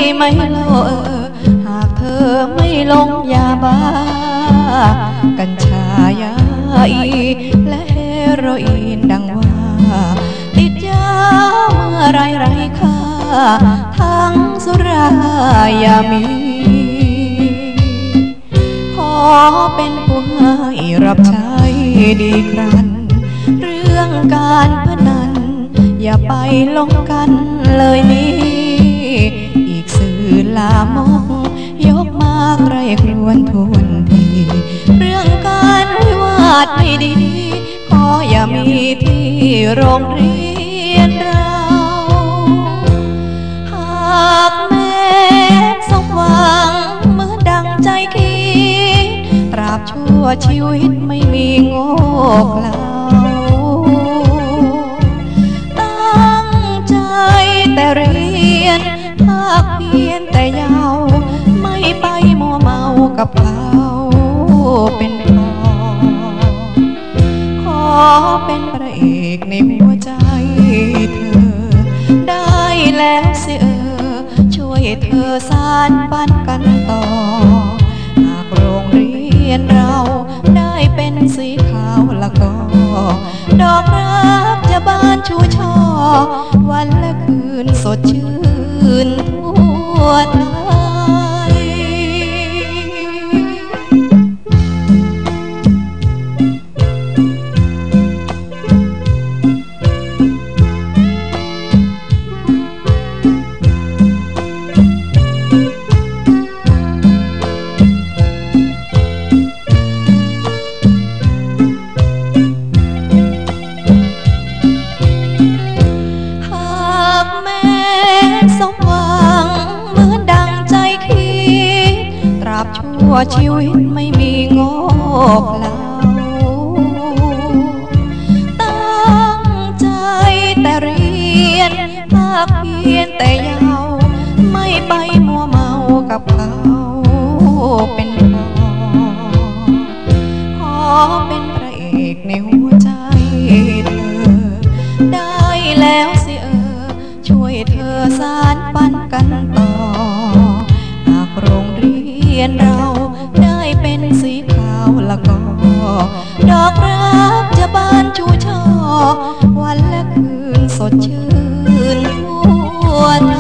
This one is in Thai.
ไม่โลหากเธอไม่ลงยาบ้ากัญชายาอีและเฮโรอีนดังว่าติดยาเมื่อไรค่าทั้งสุรายามีขอเป็นผู้ให้รับใช้ดีครันเรื่องการพนันอย่าไปลงกันเลยนี่อีกสื่อลามกยกมาใครครวนทวนทีเรื่องการวิวาทไม่ดีขออย่ามีที่โรงเรียนเราหากแม้สมหวังเหมือนดังใจคิดตราบชั่วชีวิตไม่มีโง่เขลาตั้งใจแต่เรียนภาคเพียรแต่ยาวไม่ไปมัวเมากับเขาเป็นพอขอเป็นพระเอกในหัวใจเธอได้แล้วสิช่วยเธอสานฝันกันต่อหากโรงเรียนเราได้เป็นสีขาวแล้วก็ดอกรักจะบานชูช่อวันและคืนสดชื่นทั่วไทยชั่วชีวิตไม่มีโง่เขลาตั้งใจแต่เรียนภาคเพียรแต่ยาวไม่ไปมัวเมากับเขาเป็นพอขอเป็นพระเอกในหัวใจเธอได้แล้วสิช่วยเธอสานฝันกันต่อหากโรงเรียนเราได้เป็นสีขาวแล้วก็ดอกรักจะบานชูช่อวันและคืนสดชื่นทั่วไท